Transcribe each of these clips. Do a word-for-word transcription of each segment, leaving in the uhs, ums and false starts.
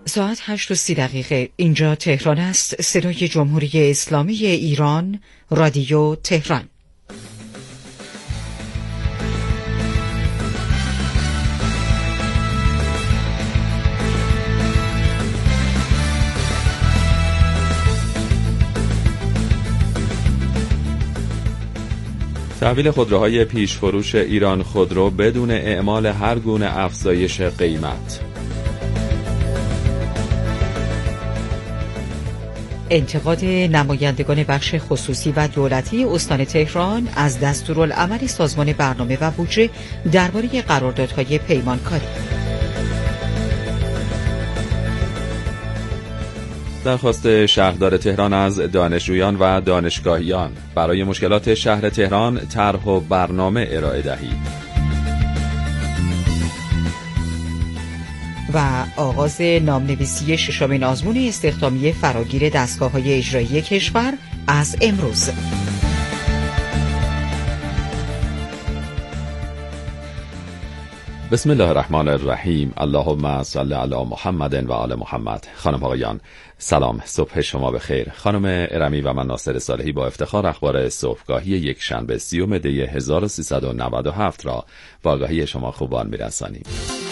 ساعت هشت و سی دقیقه. اینجا تهران است. صدای جمهوری اسلامی ایران، رادیو تهران. تحویل خودروهای پیش فروش ایران خودرو بدون اعمال هر گونه افزایش قیمت. انتقاد نمایندگان بخش خصوصی و دولتی استان تهران از دستورالعمل سازمان برنامه و بودجه درباره قراردادهای پیمانکاری. درخواست شهردار تهران از دانشجویان و دانشگاهیان برای مشکلات شهر تهران طرح و برنامه ارائه دهید. و آغاز نامنویسی ششمین آزمون استخدامی فراگیر دستگاه‌های اجرایی کشور از امروز. بسم الله الرحمن الرحیم. اللهم صل علی محمد و آل محمد. خانم آقایان سلام، صبح شما بخیر. خانم ارمی و من ناصر صالحی با افتخار اخبار صبحگاهی یک شنبه سیوم دی هزار و سیصد و نود و هفت را با آگاهی شما خوبان میرسانیم.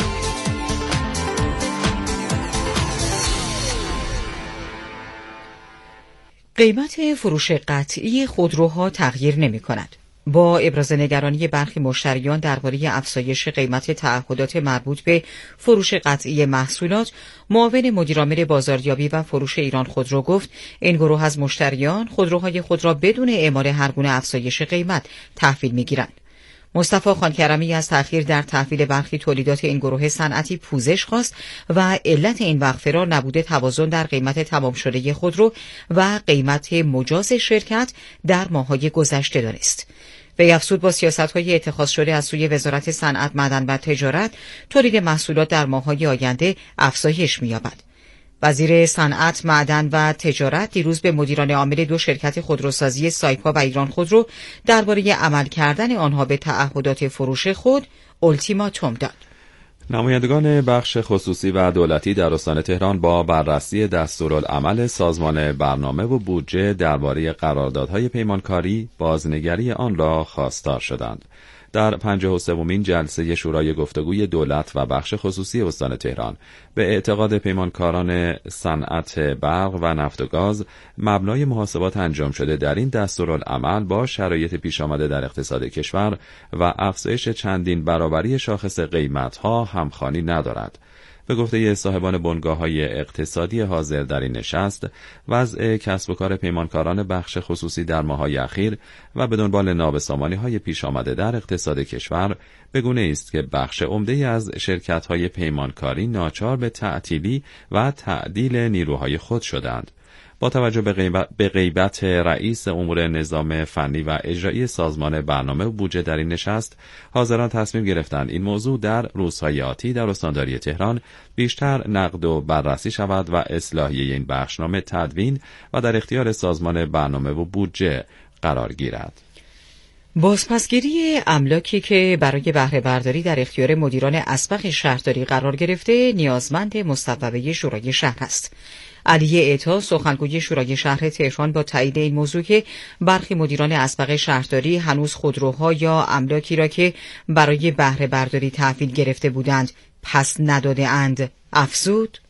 قیمت فروش قطعی خودروها تغییر نمی کند. با ابراز نگرانی برخی مشتریان درباره افزایش قیمت تعهدات مربوط به فروش قطعی محصولات، معاون مدیرعامل بازاریابی و فروش ایران خودرو گفت این گروه از مشتریان خودروهای خود را بدون اعمال هر گونه افزایش قیمت تحویل می‌گیرند. مصطفی خانکرمی از تأخیر در تحویل برخی تولیدات این گروه صنعتی پوزش خواست و علت این وقفه را نبوده توازن در قیمت تمام شده خودرو و قیمت مجاز شرکت در ماه‌های گذشته دانست. وی افزود با سیاست‌های اتخاذ شده از سوی وزارت صنعت، معدن و تجارت، تولید محصولات در ماه‌های آینده افزایش می‌یابد. وزیر صنعت، معدن و تجارت دیروز به مدیران عامل دو شرکت خودروسازی سایپا و ایران خودرو درباره عمل کردن آنها به تعهدات فروش خود اولتیماتوم داد. نمایندگان بخش خصوصی و دولتی در استان تهران با بررسی دستورالعمل سازمان برنامه و بودجه درباره قراردادهای پیمانکاری بازنگری آن را خواستار شدند. در پنجاه و سومین جلسه شورای گفتگوی دولت و بخش خصوصی استان تهران به اعتقاد پیمانکاران صنعت برق و نفت و گاز مبنای محاسبات انجام شده در این دستورالعمل با شرایط پیش آمده در اقتصاد کشور و افزایش چندین برابری شاخص قیمت‌ها همخوانی ندارد. به گفته صاحبان بنگاه‌های اقتصادی حاضر در این نشست، وضع کسب و کار پیمانکاران بخش خصوصی در ماه‌های اخیر و به دنبال نابسامانی‌های پیش آمده در اقتصاد کشور به گونه است که بخش عمده‌ای از شرکت‌های پیمانکاری ناچار به تعطیلی و تعدیل نیروهای خود شدند. با توجه به غیبت, به غیبت رئیس امور نظام فنی و اجرایی سازمان برنامه و بودجه در این نشست، حاضران تصمیم گرفتند این موضوع در روزهای آتی در استانداری تهران بیشتر نقد و بررسی شود و اصلاحیه این بخشنامه تدوین و در اختیار سازمان برنامه و بودجه قرار گیرد. بازپسگیری املاکی که برای بهره برداری در اختیار مدیران اسبق شهرداری قرار گرفته نیازمند مصوبه شورای شهر است. علی اعطا سخنگوی شورای شهر تهران با تایید این موضوع که برخی مدیران اسبق شهرداری هنوز خودروها یا املاکی را که برای بهره برداری تحویل گرفته بودند پس نداده اند افزود: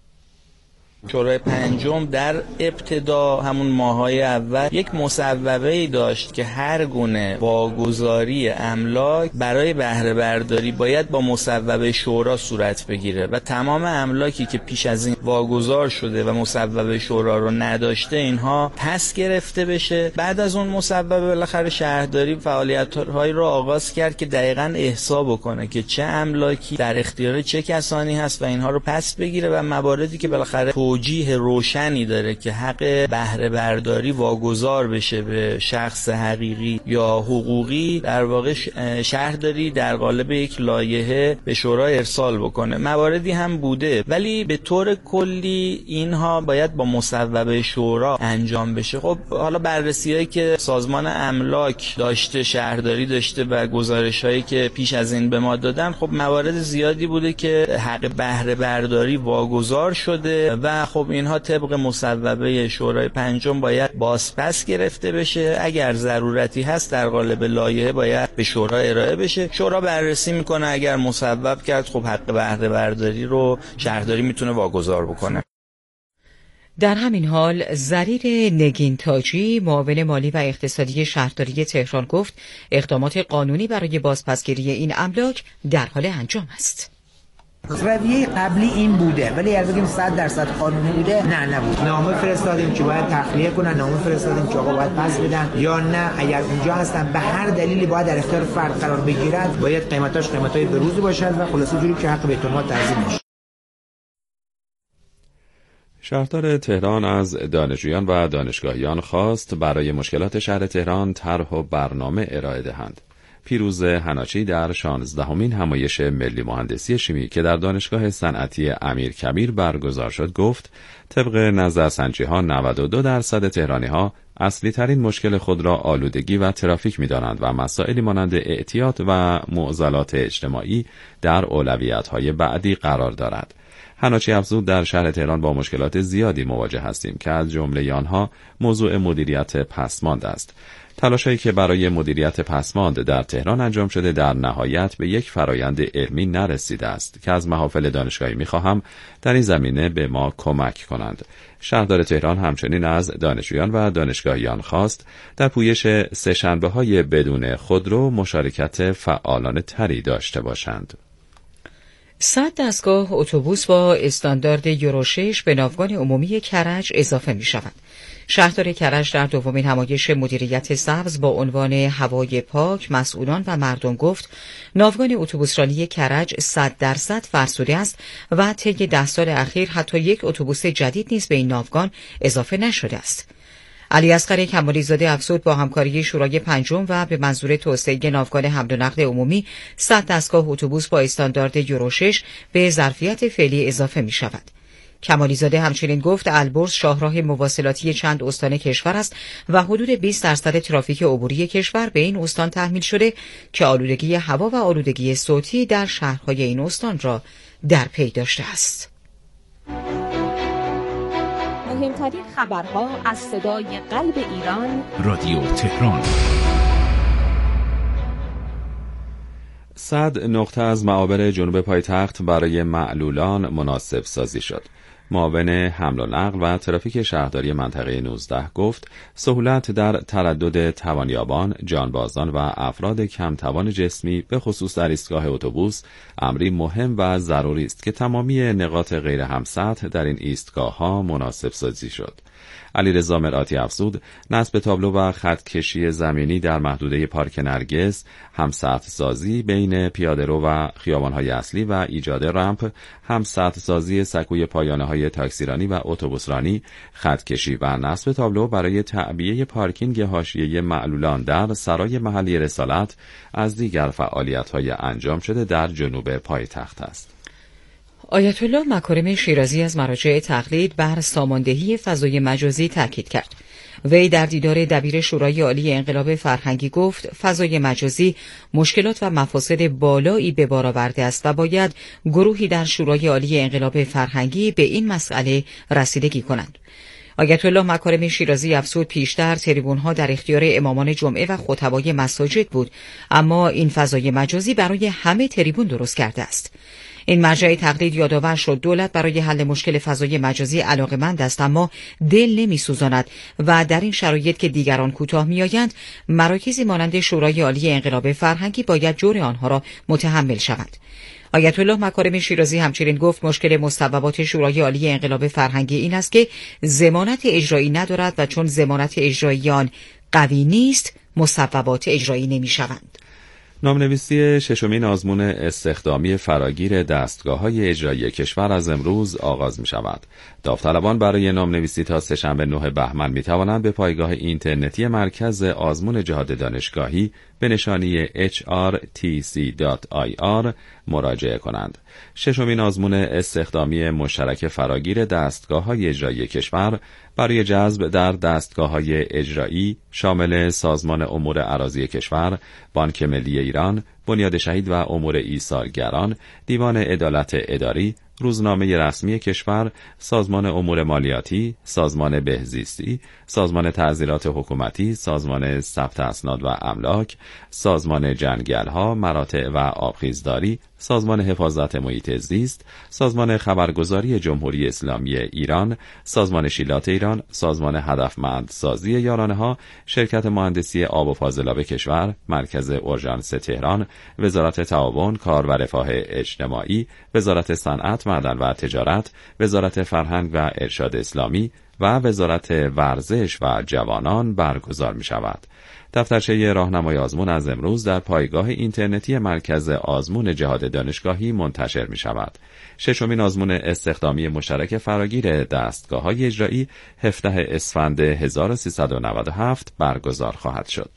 شورای پنجم در ابتدا همون ماهای اول یک مصوبه‌ای داشت که هر گونه واگذاری املاک برای بهره برداری باید با مصوبه شورا صورت بگیره و تمام املاکی که پیش از این واگذار شده و مصوبه شورا رو نداشته اینها پس گرفته بشه. بعد از اون مصوبه بالاخره شهرداری فعالیت‌هایی رو آغاز کرد که دقیقاً احصا بکنه که چه املاکی در اختیار چه کسانی هست و اینها رو پس بگیره و مواردی که بالاخره توجیه روشنی داره که حق بهره برداری واگذار بشه به شخص حقیقی یا حقوقی، در واقع شهرداری در قالب یک لایحه به شورا ارسال بکنه. مواردی هم بوده، ولی به طور کلی اینها باید با مصوبه شورا انجام بشه. خب حالا بررسی‌هایی که سازمان املاک داشته، شهرداری داشته و گزارش‌هایی که پیش از این به ما دادن، خب موارد زیادی بوده که حق بهره برداری واگذار شده و خب اینها طبق مصوبه شورای پنجم باید بازپس گرفته بشه. اگر ضرورتی هست در قالب لایحه باید به شورا ارائه بشه. شورا بررسی میکنه، اگر مصوب کرد خب حق بهره برداری رو شهرداری میتونه واگذار بکنه. در همین حال ضریر نگین تاجی، معاون مالی و اقتصادی شهرداری تهران، گفت اقدامات قانونی برای بازپسگیری این املاک در حال انجام است. رویه قبلی این بوده، ولی اگه بگیم صد درصد قانونی بوده، نه نبود. نامه فرستادیم که باید تخلیه کنن، نامه فرستادیم که آقا باید پس بدن، یا نه اگر اونجا هستن به هر دلیلی باید در اختیار فرد قرار بگیرد، باید قیمتاش قیمتای بروزی باشد و خلاصه جوری که حق بیت المال تعظیم بشه. شهردار تهران از دانشجویان و دانشگاهیان خواست برای مشکلات شهر تهران طرح و برنامه ارائه دهند. پیروز حناچی در شانزدهمین همایش ملی مهندسی شیمی که در دانشگاه صنعتی امیرکبیر برگزار شد گفت طبق نظرسنجی‌ها نود و دو درصد تهرانی‌ها اصلی ترین مشکل خود را آلودگی و ترافیک می‌دانند و مسائلی مانند اعتیاد و معضلات اجتماعی در اولویت‌های بعدی قرار دارد. حناچی افزود در شهر تهران با مشکلات زیادی مواجه هستیم که از جمله آنها موضوع مدیریت پسماند است. تلاشایی که برای مدیریت پسماند در تهران انجام شده در نهایت به یک فرایند علمی نرسیده است که از محافل دانشگاهی می‌خواهم در این زمینه به ما کمک کنند. شهردار تهران همچنین از دانشجویان و دانشگاهیان خواست در پویش سه‌شنبه‌های بدون خودرو مشارکت فعالانه تری داشته باشند. صد دستگاه اتوبوس با استاندارد یورو شش به ناوگان عمومی کرج اضافه می شود. شهردار کرج در دومین همایش مدیریت سبز با عنوان هوای پاک، مسئولان و مردم گفت ناوگان اتوبوسرانی کرج صد درصد فرسوده است و طی ده سال اخیر حتی یک اتوبوس جدید نیز به این ناوگان اضافه نشده است. علی اصغر کمالی زاده افزود با همکاری شورای پنجم و به منظور توسعه ناوگان حمل و نقل عمومی صد دستگاه اتوبوس با استاندارد یورو شش به ظرفیت فعلی اضافه می شود. کمالی زاده همچنین گفت البرز شاهراه مواصلاتی چند استان کشور است و حدود بیست درصد ترافیک عبوری کشور به این استان تحمیل شده که آلودگی هوا و آلودگی صوتی در شهرهای این استان را در پی داشته است. مهمترین خبرها از صدای قلب ایران، رادیو تهران. صد نقطه از معابر جنوب پایتخت برای معلولان مناسب سازی شد. معاون حمل و نقل و ترافیک شهرداری منطقه نوزده گفت سهولت در تردد توانیابان، جانبازان و افراد کم توان جسمی به خصوص در ایستگاه اتوبوس امری مهم و ضروری است که تمامی نقاط غیر همسطح در این ایستگاه‌ها مناسب سازی شد. علیرضا مرآتی افزود نصب تابلو و خطکشی زمینی در محدوده پارک نرگس، همسطح سازی بین پیاده‌رو و خیابان‌های اصلی و ایجاد رمپ، همسطح سازی سکوی پایانه‌های تاکسیرانی و اتوبوسرانی، خطکشی و نصب تابلو برای تعبیه پارکینگ حاشیه معلولان در سرای محلی رسالت از دیگر فعالیت‌های انجام شده در جنوب پایتخت است. آیت الله مکارم شیرازی از مراجع تقلید بر ساماندهی فضای مجازی تاکید کرد. وی در دیدار دبیر شورای عالی انقلاب فرهنگی گفت فضای مجازی مشکلات و مفاسد بالایی به بار آورده است و باید گروهی در شورای عالی انقلاب فرهنگی به این مسئله رسیدگی کنند. آیت الله مکارم شیرازی افزود پیشتر تریبون‌ها در اختیار امامان جمعه و خطبای مساجد بود، اما این فضای مجازی برای همه تریبون درست کرده است. این مرجع تقلید یادآور شد دولت برای حل مشکل فضای مجازی علاقه‌مند است، اما دل نمی‌سوزاند و در این شرایط که دیگران کوتاه می‌آیند مراکزی مانند شورای عالی انقلاب فرهنگی باید جور آنها را متحمل شود. آیت الله مکارم شیرازی همچنین گفت مشکل مصوبات شورای عالی انقلاب فرهنگی این است که ضمانت اجرایی ندارد و چون ضمانت اجرایی آن قوی نیست مصوبات اجرایی نمی‌شوند. نامنویسی ششمین آزمون استخدامی فراگیر دستگاه‌های اجرایی کشور از امروز آغاز می‌شود. داوطلبان برای نامنویسی تا سه‌شنبه نه بهمن می‌توانند به پایگاه اینترنتی مرکز آزمون جهاد دانشگاهی به نشانی اچ آر تی سی دات آی آر مراجعه کنند. ششمین آزمون استخدامی مشترک فراگیر دستگاه‌های اجرایی کشور برای جذب در دستگاه‌های اجرایی شامل سازمان امور اراضی کشور، بانک ملی ایران، بنیاد شهید و امور ایثارگران، دیوان عدالت اداری، روزنامه رسمی کشور، سازمان امور مالیاتی، سازمان بهزیستی، سازمان تعزیرات حکومتی، سازمان ثبت اسناد و املاک، سازمان جنگل‌ها، مراتع و آبخیزداری، سازمان حفاظت محیط زیست، سازمان خبرگزاری جمهوری اسلامی ایران، سازمان شیلات ایران، سازمان هدفمندسازی یارانه‌ها، شرکت مهندسی آب و فاضلاب کشور، مرکز اورژانس تهران، وزارت تعاون، کار و رفاه اجتماعی، وزارت صنعت، معدن و تجارت، وزارت فرهنگ و ارشاد اسلامی و وزارت ورزش و جوانان برگزار می شود. دفترچه راهنمای آزمون از امروز در پایگاه اینترنتی مرکز آزمون جهاد دانشگاهی منتشر می شود. ششمین آزمون استخدامی مشترک فراگیر دستگاه‌های اجرایی هفدهم اسفند هزار و سیصد و نود و هفت برگزار خواهد شد.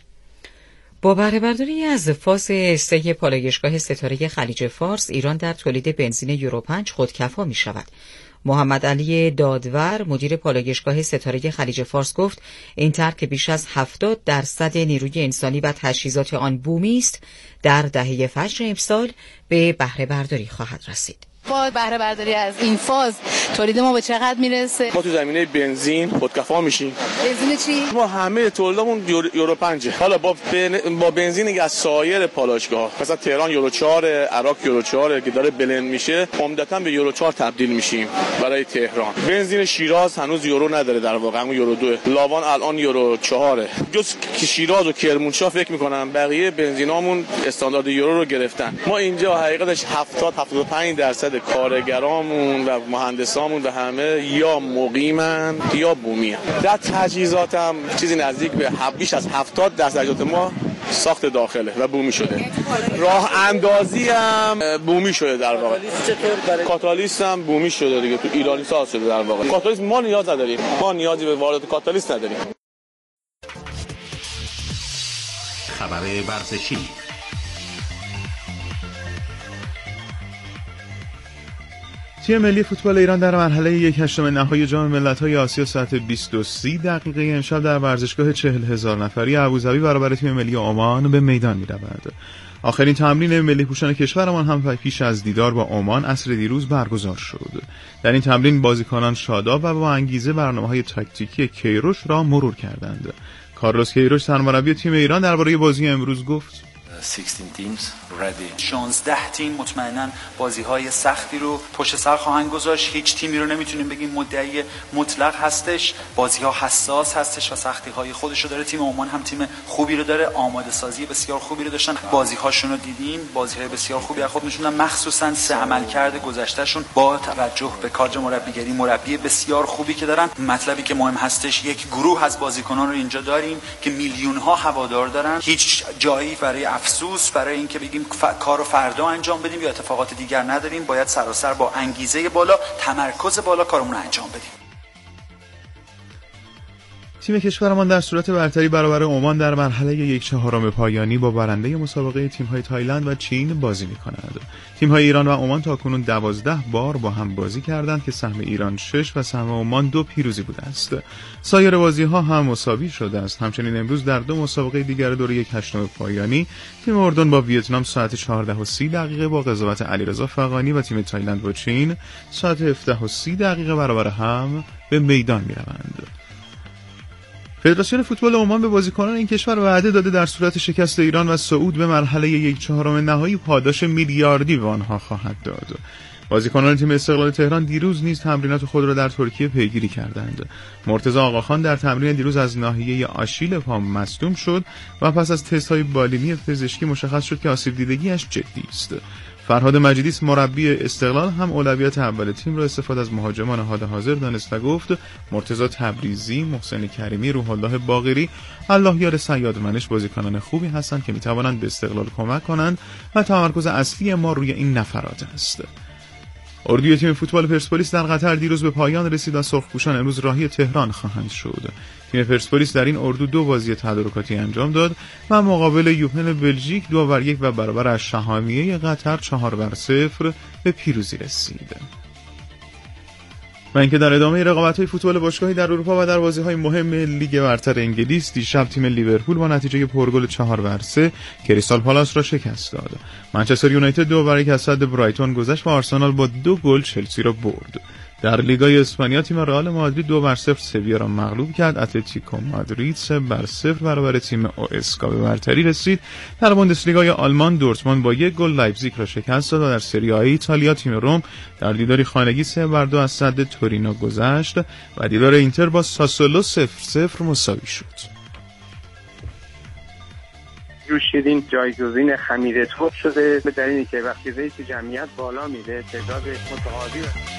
با بهره برداری از فاز سه پالایشگاه ستاره خلیج فارس، ایران در تولید بنزین یورو پنج خودکفا می شود. محمد علی دادور مدیر پالایشگاه ستاره خلیج فارس گفت این طرح که بیش از هفتاد درصد نیروی انسانی و تجهیزات آن بومی است در دهه فجر امسال به بهره برداری خواهد رسید. با بهره برداری از این فاز تولید ما به چقدر میرسه؟ ما تو زمینه بنزین خودکفا میشیم. بنزین چی؟ ما همه تولیدمون یورو پنج. حالا با بن... با بنزینی از سایر پالایشگاه، مثلا تهران یورو چهار، عراق یورو چهار که داره بلند میشه، عمدتاً به یورو چهار تبدیل میشیم برای تهران. بنزین شیراز هنوز یورو نداره، در واقع همون یورو دو. لاوان الان یورو چهار. جز که شیراز و کرمانشاه فکر میکنم بقیه بنزینامون استاندارد یورو رو گرفتن. ما اینجا حقیقتش هفتاد تا هفتاد و پنج درصد کارگرامون و مهندسامون و همه یا مقیمن یا بومی هستن. در تجهیزات هم چیزی نزدیک به بیش از هفتاد درصد تجهیزات ما ساخت داخله و بومی شده. راه اندازی هم بومی شده در واقع. کاتالیست هم بومی شده دیگه، تو ایرانی ساز شده در واقع. کاتالیست ما نیاز نداریم. ما نیازی به واردات کاتالیست نداریم. خبر ورزشی. تیم ملی فوتبال ایران در مرحله یک هشتم نهایی جام ملت‌های آسیا ساعت بیست و سه دقیقه امشب در ورزشگاه چهل هزار نفری ابوظبی برابر تیم ملی عمان به میدان می‌رود. آخرین تمرین ملی پوشان کشورمان هم پیش از دیدار با عمان عصر دیروز برگزار شد. در این تمرین بازیکنان شاداب و با انگیزه برنامه‌های تاکتیکی کیروش را مرور کردند. کارلوس کیروش سرمربی تیم ایران درباره بازی امروز گفت: شانزده تیم مطمئناً بازی‌های سختی رو پشت سر خواهند گذاشت. هیچ تیمی رو نمیتونیم بگیم مدعی مطلق هستش. بازی‌ها حساس هستش و سختی‌های خودش رو داره. تیم عمان هم تیم خوبی رو داره، آماده سازی بسیار خوبی رو داشتن. بازی‌هاشون رو دیدیم، بازی‌های بسیار خوبی از خود نشوندن، مخصوصاً سه عملکرد گذشته‌شون با توجه به کادر مربیگری، مربی بسیار خوبی که دارن. مطلبی که مهم هستش یک گروه از بازیکنان رو اینجا داریم که میلیون‌ها هوادار دارن. هیچ جایی برای افسوس، برای اینکه بگیم ف... کارو فردا انجام بدیم یا اتفاقات دیگر نداریم. باید سراسر با انگیزه بالا، تمرکز بالا کارمون رو انجام بدیم. تیم کشورمان در صورت برتری برابر عمان در مرحله یک چهارم پایانی با برنده مسابقه تیم‌های تایلند و چین بازی می‌کند. تیم‌های ایران و عمان تاکنون دوازده بار با هم بازی کردند که سهم ایران شش و سهم عمان دو پیروزی بوده است. سایر بازی‌ها هم مساوی شده است. همچنین امروز در دو مسابقه دیگر دور یک هشتم پایانی تیم اردن با ویتنام ساعت چهارده و سی دقیقه با قضاوت علیرضا فغانی و تیم تایلند با چین ساعت هفده و سی دقیقه برابر هم به میدان می‌روند. فدراسیون فوتبال عمان به بازیکنان این کشور وعده داده در صورت شکست ایران و صعود به مرحله یک چهارم نهایی پاداش میلیاردی به آنها خواهد داد. بازیکنان تیم استقلال تهران دیروز نیز تمرینات خود را در ترکیه پیگیری کردند. مرتضی آقاخان در تمرین دیروز از ناحیه آشیل پا مصدوم شد و پس از تست‌های بالینی پزشکی مشخص شد که آسیب دیدگیش جدی است. فرهاد مجیدیس مربی استقلال هم اولویت اول تیم را استفاده از مهاجمان حال حاضر دانست و گفت مرتضی تبریزی، محسن کریمی، روح الله باقری، الله یار صیاد منش بازیکنان خوبی هستند که میتوانند به استقلال کمک کنند و تمرکز اصلی ما روی این نفرات است. اردوی تیم فوتبال پرسپولیس در قطر دیروز به پایان رسید و سرخپوشان امروز راهی تهران خواهند شد. تیم پرسپولیس در این اردو دو بازی تدارکاتی انجام داد و مقابل یوپن بلژیک دو بر یک و برابر از شهامیه قطر چهار بر صفر به پیروزی رسید. و اینکه در ادامه رقابت‌های فوتبال باشگاهی در اروپا و در بازی‌های مهم لیگ برتر انگلیس دیشب تیم لیورپول با نتیجه پرگل چهار بر سه کریستال پالاس را شکست داد. منچستر یونایتد دو بر یک از صد برایتون گذشت و آرسنال با دو گل چلسی را برد. در لیگای اسپانیا تیم رئال مادرید دو بر صفر سویا را مغلوب کرد. اتلتیکو مادرید سه بر صفر برابر تیم اواسکا به برتری رسید. در بوندسلیگای آلمان دورتموند با یک گل لایپزیگ را شکست داد و در سری آ ایتالیا تیم روم در دیداری خانگی سه بر دو از صد تورینو گذشت و دیدار اینتر با ساسولو صفر صفر مساوی شد. جوشیدین جایگزین خمیر ترک شده به دلیلی که وقتی رئیس جمعیت بالا میره تعداد متقاضی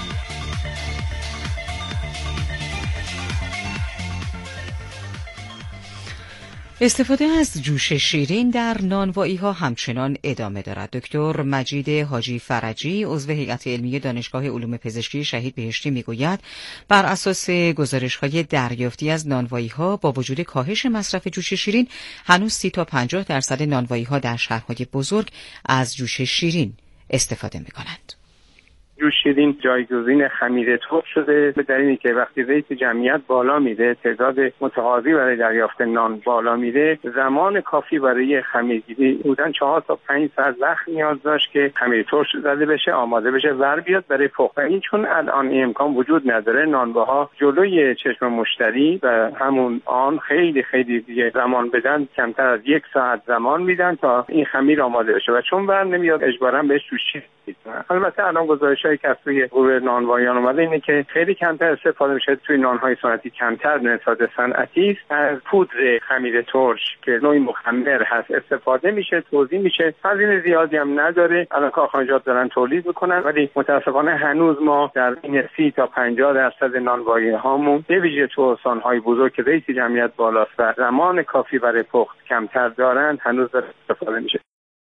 استفاده از جوش شیرین در نانوایی ها همچنان ادامه دارد. دکتر مجید حاجی فرجی عضو هیئت علمی دانشگاه علوم پزشکی شهید بهشتی میگوید بر اساس گزارش های دریافتی از نانوایی ها با وجود کاهش مصرف جوش شیرین هنوز سی تا پنجاه درصد نانوایی ها در شهرهای بزرگ از جوش شیرین استفاده می کنند. جوشیدین جایگزین خمیر ترک شده به دلیلی که وقتی رئیس جمعیت بالا میره تعداد متقاضی برای دریافت نان بالا میره زمان کافی برای خمیرگیری بودن چهار تا پنج ساعت وقت نیاز داشت که خمیر ترک زده بشه آماده بشه ور بیاد برای پخت. این چون الان این امکان وجود نداره نانواها جلوی چشم مشتری و همون آن خیلی خیلی دیگه زمان بدن کمتر از یک ساعت زمان میدن تا این خمیر آماده بشه و چون ور نمیاد اجباراً بهش جوشی. البته الان گزارش‌هایی که از توی گروه نانوایان اومده اینه که خیلی کمتر استفاده میشه توی نان‌های سنتی کمتر نسبت صنعتی است از پودر خمیر ترش که نوعی مخمر هست استفاده میشه توزیع میشه هزینه زیادی هم نداره. الان کارخانجات دارن تولید میکنن ولی متاسفانه هنوز ما در این سی تا پنجاه درصد نانوایی هامون به ویژه تو استان‌های بزرگ که رئیس جمعیت بالاست و زمان کافی برای پخت کمتر دارن هنوز داره استفاده میشه.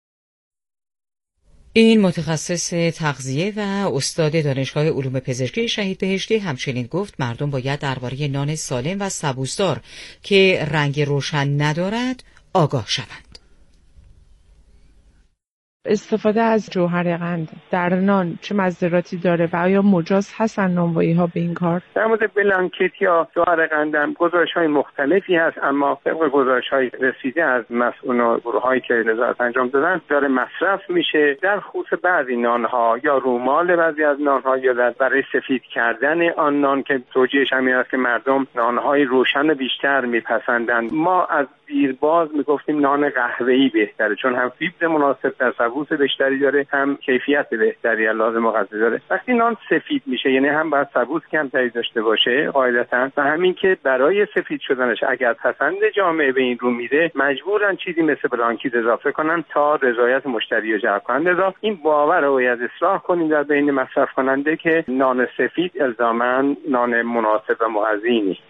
این متخصص تغذیه و استاد دانشگاه علوم پزشکی شهید بهشتی همچنین گفت مردم باید درباره نان سالم و سبوسدار که رنگ روشن ندارد آگاه شوند. استفاده از جوهر قند در نان چه مضراتی داره و آیا مجاز هستن نانوایی ها به این کار؟ در مورد بلانکت یا جوهر قند گزارش های مختلفی هست اما طبق گزارش های رسیده از مسئولان و گروه هایی که نظارت انجام دادن داره مصرف میشه در خصوص بعضی نان ها یا رومال بعضی از نان ها یا در برای سفید کردن آن نان که توجیهش همین است که مردم نان های روشن بیشتر میپسندند. ما از دیرباز میگفتیم نان قهوه‌ای بهتره چون هم فیبر مناسب در سبوس بیشتری داره هم کیفیت بهتری لازم غذایی داره. وقتی نان سفید میشه یعنی هم باید سبوس کمتری داشته باشه قاعدتاً و همین که برای سفید شدنش اگر پسند جامعه به این رو میره مجبورن چیزی مثل بلانکیت اضافه کنن تا رضایت مشتری رو جلب کنند. لذا این باور رو باید اصلاح کنیم در بین مصرف کننده که نان سفید الزاماً نان مناسب و مغذی نیست.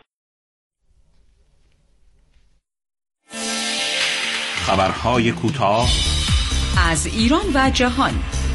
خبرهای کوتاه از ایران و جهان.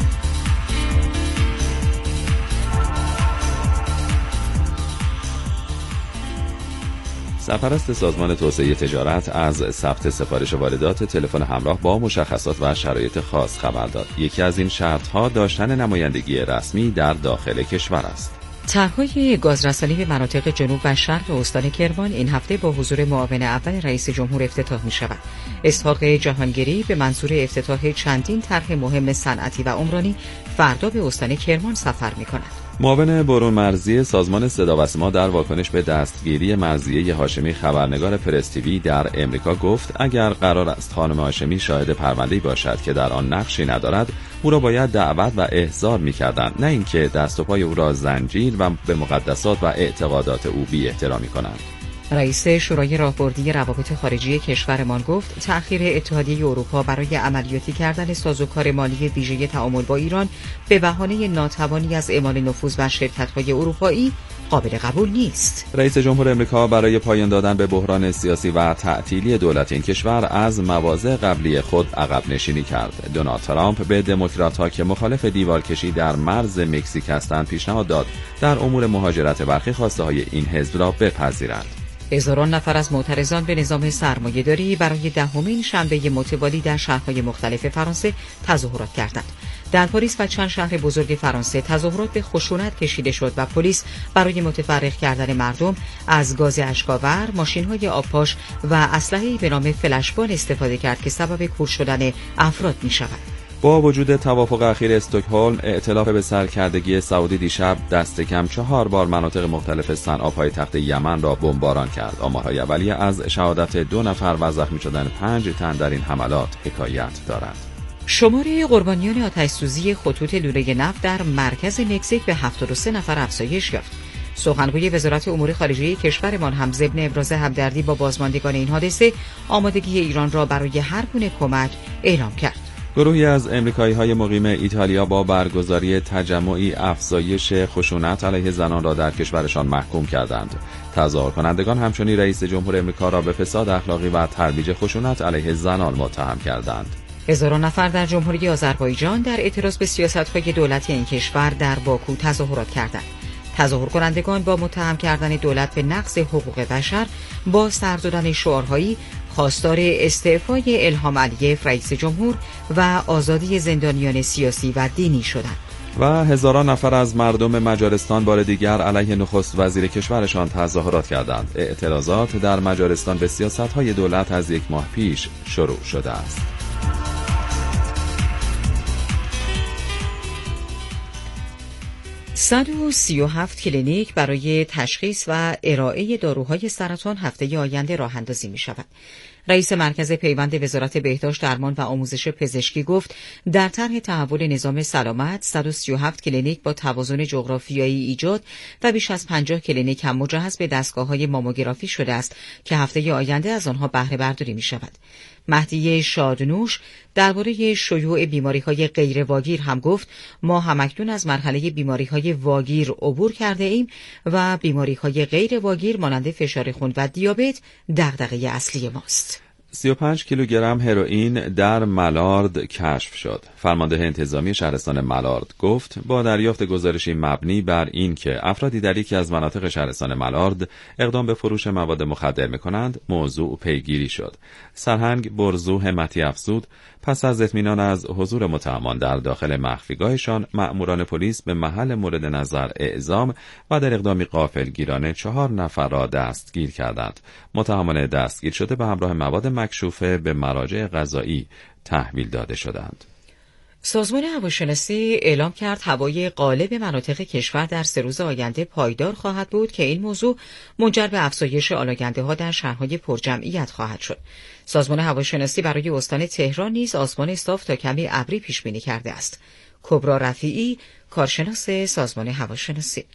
سرپرست سازمان توسعه تجارت از ثبت سفارش واردات تلفن همراه با مشخصات و شرایط خاص خبر داد. یکی از این شرط‌ها داشتن نمایندگی رسمی در داخل کشور است. طرح‌های گازرسانی به مناطق جنوب و شرق استان کرمان این هفته با حضور معاون اول رئیس جمهور افتتاح می‌شود. اسحاق جهانگیری به منظور افتتاح چندین طرح مهم صنعتی و عمرانی فردا به استان کرمان سفر می‌کند. معاون برون مرزی سازمان صدا و سیما در واکنش به دستگیری مرضیه هاشمی خبرنگار پرس تیوی در امریکا گفت اگر قرار است خانم هاشمی شاهد پرونده‌ای باشد که در آن نقشی ندارد او را باید دعوت و احضار می‌کردند نه اینکه دست و پای او را زنجیر و به مقدسات و اعتقادات او بی احترامی کنند. رئیس شورای راهبردی روابط خارجی کشورمان گفت تأخیر اتحادیه اروپا برای عملیاتی کردن سازوکار مالی ویژه تعامل با ایران به بهانه ناتوانی از اعمال نفوذ بر شرکت‌های اروپایی قابل قبول نیست. رئیس جمهور آمریکا برای پایان دادن به بحران سیاسی و تعطیلی دولت این کشور از مواضع قبلی خود عقب نشینی کرد. دونالد ترامپ به دموکرات‌ها که مخالف دیوارکشی در مرز مکزیک هستند پیشنهاد داد در امور مهاجرت برخی خواسته‌های این حزب را بپذیرند. هزاران نفر از معترضان به نظام سرمایه‌داری برای دهمین شنبه متوالی در شهرهای مختلف فرانسه تظاهرات کردند. در پاریس و چند شهر بزرگ فرانسه تظاهرات به خشونت کشیده شد و پلیس برای متفرق کردن مردم از گاز اشک‌آور، ماشین‌های آبپاش و اسلحه‌ای به نام فلشبال استفاده کرد که سبب کور شدن افراد می‌شود. با وجود توافق اخیر استکهلم، ائتلاف به سرکردگی سعودی دیشب دست کم چهار بار مناطق مختلف صنعا پایتخت یمن را بمباران کرد. آمارهای اولیه از شهادت دو نفر و زخمی شدن پنج تن در این حملات حکایت دارد. شماره قربانیان آتش‌سوزی خطوط لوله نفت در مرکز مکزیک به هفتاد و سه نفر افزایش یافت. سخنگوی وزارت امور خارجه کشورمان هم ضمن ابراز همدردی با بازماندگان این حادثه، آمادگی ایران را برای هر گونه کمک اعلام کرد. گروهی از امریکایی‌های مقیم ایتالیا با برگزاری تجمعی افزایش خشونت علیه زنان را در کشورشان محکوم کردند. تظاهر کنندگان همچنین رئیس جمهور امریکا را به فساد اخلاقی و ترویج خشونت علیه زنان متهم کردند. هزاران نفر در جمهوری آذربایجان در اعتراض به سیاست‌های دولتی این کشور در باکو تظاهرات کردند. تظاهر کنندگان با متهم کردن دولت به نقض حقوق بشر با سر دادن شعارهایی خواستار استعفای الهام علیف رئیس جمهور و آزادی زندانیان سیاسی و دینی شدند. و هزاران نفر از مردم مجارستان بار دیگر علیه نخست وزیر کشورشان تظاهرات کردند. اعتراضات در مجارستان به سیاست‌های دولت از یک ماه پیش شروع شده است. صد و سی و هفت کلینیک برای تشخیص و ارائه داروهای سرطان هفته آینده راه اندازی می شود. رئیس مرکز پیوند وزارت بهداشت، درمان و آموزش پزشکی گفت در طرح تحول نظام سلامت صد و سی و هفت کلینیک با توازن جغرافیایی ایجاد و بیش از پنجاه کلینیک هم مجهز به دستگاه‌های ماموگرافی شده است که هفته آینده از آنها بهره برداری می شود. مهدی شادنوش درباره شیوع بیماری‌های غیر واگیر هم گفت ما همکنون از مرحله بیماری‌های واگیر عبور کرده ایم و بیماری‌های غیر واگیر مانند فشار خون و دیابت دغدغه اصلی ماست. سی و پنج کیلوگرم هروئین در ملارد کشف شد. فرمانده انتظامی شهرستان ملارد گفت با دریافت گزارشی مبنی بر این که افرادی در یکی از مناطق شهرستان ملارد اقدام به فروش مواد مخدر می‌کنند، موضوع پیگیری شد. سرهنگ برزو همتی افزود پس از اطمینان از حضور متهمان در داخل مخفیگاهشان، مأموران پلیس به محل مورد نظر اعزام و در اقدامی غافلگیرانه چهار نفر را دستگیر کردند. متهمان دستگیر شده به همراه مواد مکشوفه به مراجع قضایی تحویل داده شدند. سازمان هواشناسی اعلام کرد هوای غالب مناطق کشور در سه روز آینده پایدار خواهد بود که این موضوع منجر به افزایش آلاگنده‌ها در شهرهای پرجمعیت خواهد شد. سازمان هواشناسی برای استان تهران نیز آسمان صاف تا کمی ابری پیش بینی کرده است. کبرا رفیعی، کارشناس سازمان هواشناسی: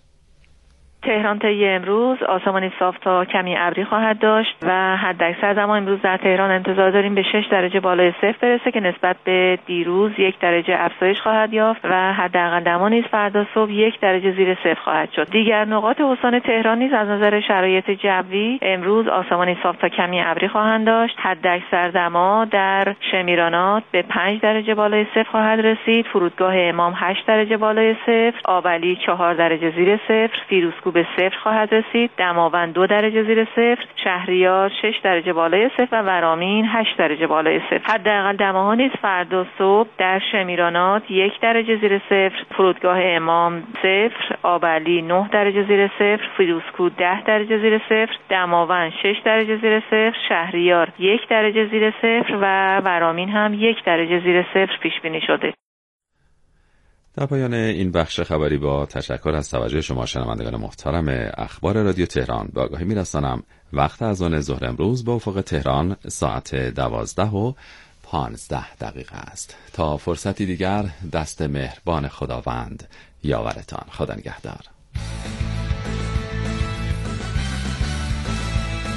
تهران طی امروز آسمانی صاف تا کمی ابری خواهد داشت و حداکثر دما امروز در تهران انتظار داریم به شش درجه بالای صفر برسه که نسبت به دیروز یک درجه افزایش خواهد یافت و حداقل دما نیز فردا صبح یک درجه زیر صفر خواهد شد. دیگر نقاط استان تهران نیز از نظر شرایط جوی امروز آسمانی صاف تا کمی ابری خواهند داشت. حداکثر دما در شمیرانات به پنج درجه بالای صفر خواهد رسید، فرودگاه امام هشت درجه بالای صفر، آبلی چهار درجه زیر صفر، فیروزکوه به صفر خواهد رسید، دماوند دو درجه زیر صفر، شهریار شش درجه بالای صفر و ورامین هشت درجه بالای صفر. حداقل دماها نیز فردا صبح در شمیرانات یک درجه زیر صفر، فرودگاه امام صفر، آبلی نه درجه زیر صفر، فیروزکوه ده درجه زیر صفر، دماوند شش درجه زیر صفر، شهریار یک درجه زیر صفر و ورامین هم یک درجه زیر صفر پیش بینی شده. در پایان این بخش خبری با تشکر از توجه شما شنوندگان محترم اخبار رادیو تهران به آگاهی می‌رسانم وقت اذان ظهر امروز به افق تهران ساعت دوازده و پانزده دقیقه است. تا فرصتی دیگر دست مهربان خداوند یاورتان. خدا نگهدار.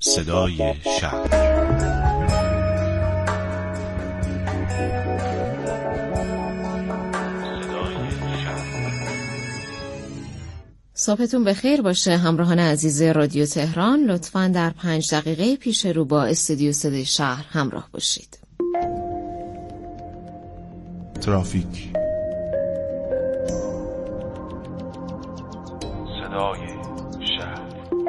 صدای شهر. صبحتون بخیر باشه همراهان عزیز رادیو تهران. لطفاً در پنج دقیقه پیش رو با استودیو صدای شهر همراه باشید. ترافیک، صدای شهر.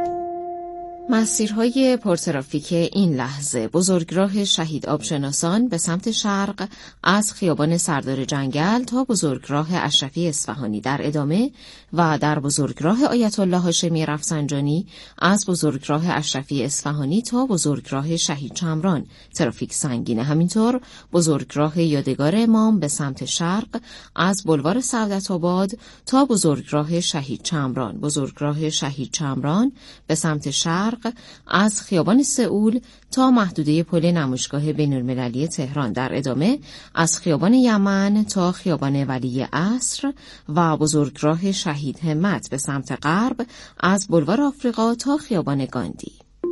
مسیرهای پرترافیک این لحظه: بزرگراه شهید آبشناسان به سمت شرق از خیابان سردار جنگل تا بزرگراه اشرفی اصفهانی در ادامه و در بزرگراه آیت الله هاشمی رفسنجانی از بزرگراه اشرفی اصفهانی تا بزرگراه شهید چمران ترافیک سنگینه. همینطور بزرگراه یادگار امام به سمت شرق از بلوار سعادت‌آباد تا بزرگراه شهید چمران، بزرگراه شهید چمران به سمت شرق از خیابان سئول تا محدوده پل نمایشگاه بین‌المللی تهران، در ادامه از خیابان یمن تا خیابان ولی عصر و بزرگراه شهید همت به سمت غرب از بلوار آفریقا تا خیابان گاندی.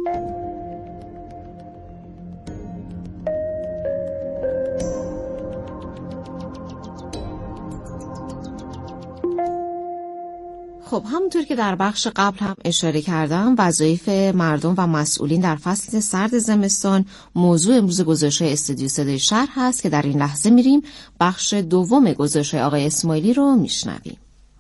خب همونطور که در بخش قبل هم اشاره کردم، وظایف مردم و مسئولین در فصل سرد زمستان موضوع امروز گزارش‌های استودیو صدای شهر هست که در این لحظه میریم بخش دوم گزارش‌های آقای اسماعیلی رو میشنویم.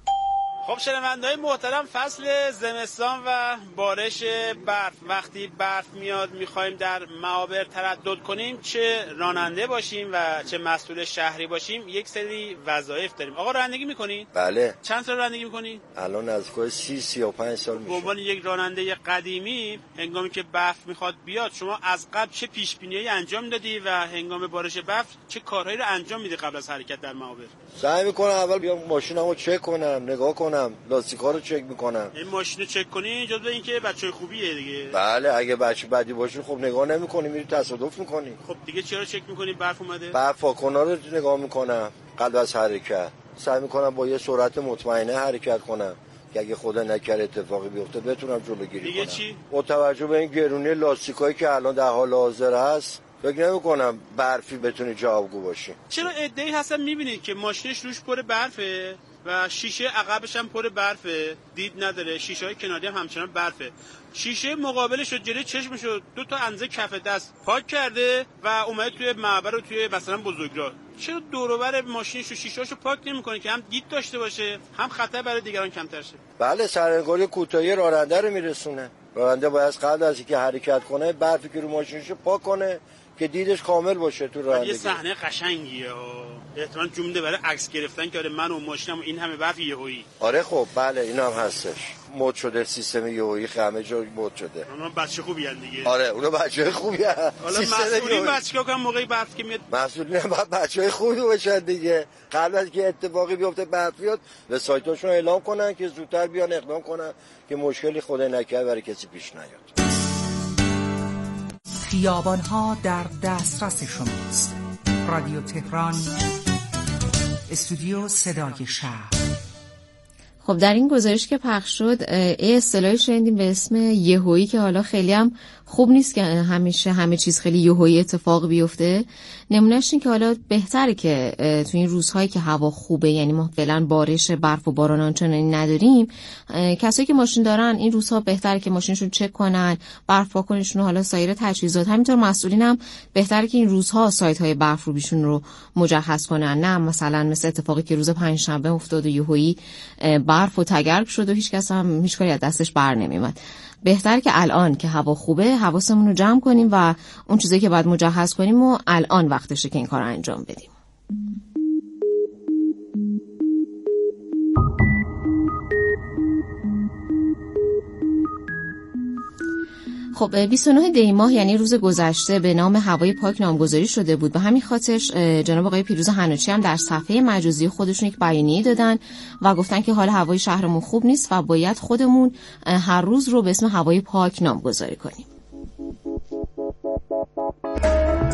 خب شنونده‌های محترم، فصل زمستان و بارش برف، وقتی برف میاد میخوایم در معابر تردد کنیم، چه راننده باشیم و چه مسئول شهری باشیم، یک سری وظایف داریم. آقا رانندگی میکنین؟ بله. چند سال رانندگی میکنین؟ الان از کوی سی سی و پنج سال میشه. به عنوان یک راننده قدیمی، هنگامی که برف میخواد بیاد، شما از قبل چه پیش بینی‌ای انجام دادی و هنگام بارش برف چه کارهایی رو انجام میدی قبل از حرکت در معابر؟ سعی میکنم اول بیام ماشینمو چک کنم، نگاه کنم، لاستیکا رو چک میکنم. این ماشین رو چک کنی جز به اینکه بچهای خوبیه دیگه. بله، اگه بچه بدی باشه خب نگاه نمیکنی، میری تصادف میکنی. خب دیگه چرا چک میکنی برف اومده؟ برف واکنا رو نگاه میکنم قبل از حرکت. سعی میکنم با یه سرعت مطمئنه حرکت کنم که اگه خدا نکرده اتفاقی بیفته بتونم جلوگیری کنم. دیگه چی؟ با توجه به این گرونی لاستیکایی که الان در حال حاضر هست، فکر نمی‌کنم برفی بتونه جوابگو باشه. چرا عده‌ای هستن می‌بینید که ماشینش روش پر برفه و شیشه عقبش هم پر برفه، دید نداره، شیشه‌های کناری هم همچنان برفه، شیشه مقابلش رو جلوی چشمش رو دو تا اندازه کف دست پاک کرده و اومده توی معبر و توی مثلا بزرگراه. چرا دور و بر ماشینش رو شیشه‌اشو پاک نمی‌کنه که هم دید داشته باشه، هم خطر برای دیگران کمتر شه؟ بله، سرنگاری کوتاهی راننده رو میرسونه. راننده باید قبل از اینکه حرکت کنه برفی که رو ماشینشو پاک کنه که دیدش کامل باشه تو رانندگی. یه صحنه قشنگیه احتمال جمله برای عکس گرفتن که آره من و ماشینم این همه برف یهویی. آره خب بله، اینا هم هستش. مود شده سیستم یهویی، همه جا مود شده. اونا بچه خوبی ان دیگه. آره اونا بچه‌های خوبی ان. حالا مسئولین بچه‌ها که موقعی برف که میاد، مسئولین بعد بچه‌های خوبی باشن دیگه. قبل از که اتفاقی بیفته برف بیاد به سایتاشون اعلام کنن که زودتر بیان اقدام کنن که مشکلی خدای نکنه برای کسی پیش نیاد. خیابان‌ها در دسترس شماست. رادیو تهران، استودیو صدای شهر. خب در این گزارش که پخش شد ای اصطلاحی شنیدیم به اسم یهویی که حالا خیلی هم خوب نیست که همیشه همه چیز خیلی یهویی اتفاق بیفته. نمونهش این که حالا بهتره که تو این روزهایی که هوا خوبه، یعنی ما فعلا بارش برف و باران آنچنانی نداریم، کسایی که ماشین دارن این روزها بهتره که ماشینشون چک کنن، برف پاکنشون و حالا سایر تجهیزات. همینطور مسئولین هم بهتره که این روزها سایت‌های برف رو بیشون رو مجهز کنن، نه مثلا مثل اتفاقی که روز پنجشنبه افتاد و یهویی برف و تگرگ شد و هیچ کس هم هیچ کاری از دستش بر نمیومد. بهتره که الان که هوا خوبه حواسمون رو جمع کنیم و اون چیزایی که باید مجهز کنیم و الان وقتشه که این کار رو انجام بدیم. خب بیست و نه دی ماه یعنی روز گذشته به نام هوای پاک نامگذاری شده بود. به همین خاطر جناب آقای پیروز حنوچی هم در صفحه مجازی خودشون یک بیانیه دادن و گفتن که حال هوای شهرمون خوب نیست و باید خودمون هر روز رو به اسم هوای پاک نامگذاری کنیم.